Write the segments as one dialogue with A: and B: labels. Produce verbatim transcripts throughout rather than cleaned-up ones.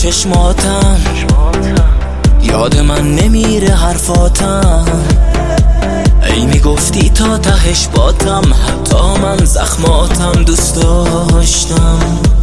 A: چشماتم یاد من نمیره حرفاتم، ای میگفتی تا تهش باتم، حتی من زخماتم دوست داشتم.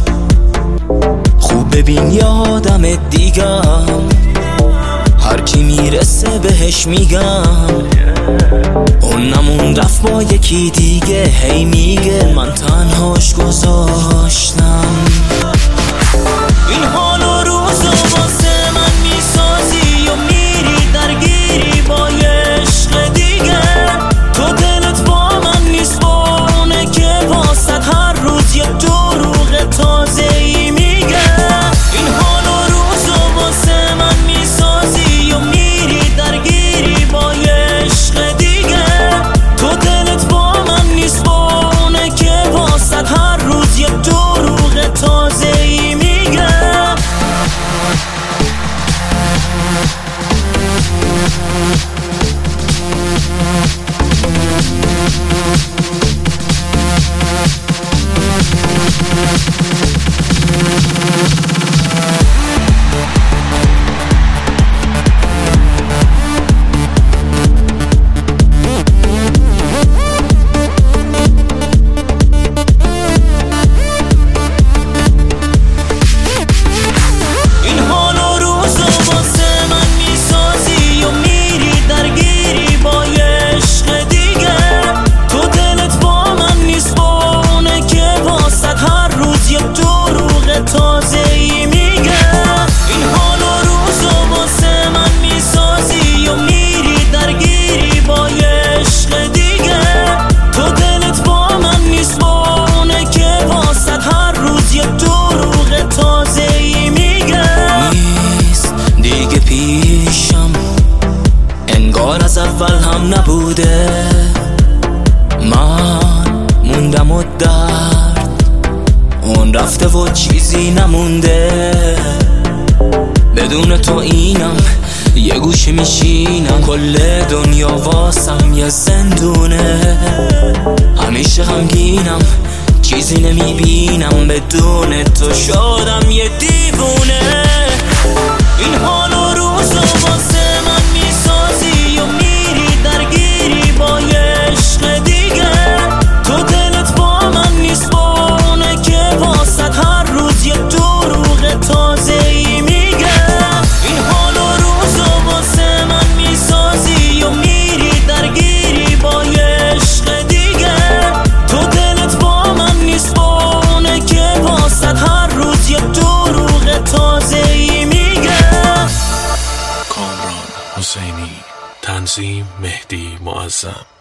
A: خوب ببین یادم دیگم، هر کی میرسه بهش میگم اون نمون رفت با یکی دیگه، هی میگه من تنهاش گذاشتم. این حال و روزو واسه من میسازی و میری درگیری با یه عشق دیگه، تو دلت با من نیست با اونه که واسد هر روز یه دروغ تازه ای میگه. این حال و روزو واسه من میسازی و میری درگیری با یه عشق دیگه، تو دلت با من نیست با اونه که واسد هر روز یه دروغ تازه ای میگه. انگار از اول هم نبوده، من موندم و درد اون رفته و چیزی نمونده. بدون تو اینم یه گوشه میشینم، کل دنیا واسم یه زندونه، همیشه غمگینم چیزی نمیبینم، بدون تو شدم یه دیوونه. این حال و روزو واسه من میسازی و میری درگیری با یه عشق دیگه، تو دلت با من نیست با اونه که واسد هر روز یه دروغ تازه ای میگه. این حال و روزو واسه من میسازی و میری درگیری با یه عشق دیگه، تو دلت با من نیست با اونه که واسد هر روز یه دروغ تازه ای میگه.
B: کامران حسینی، تنظیم مهدی معظم.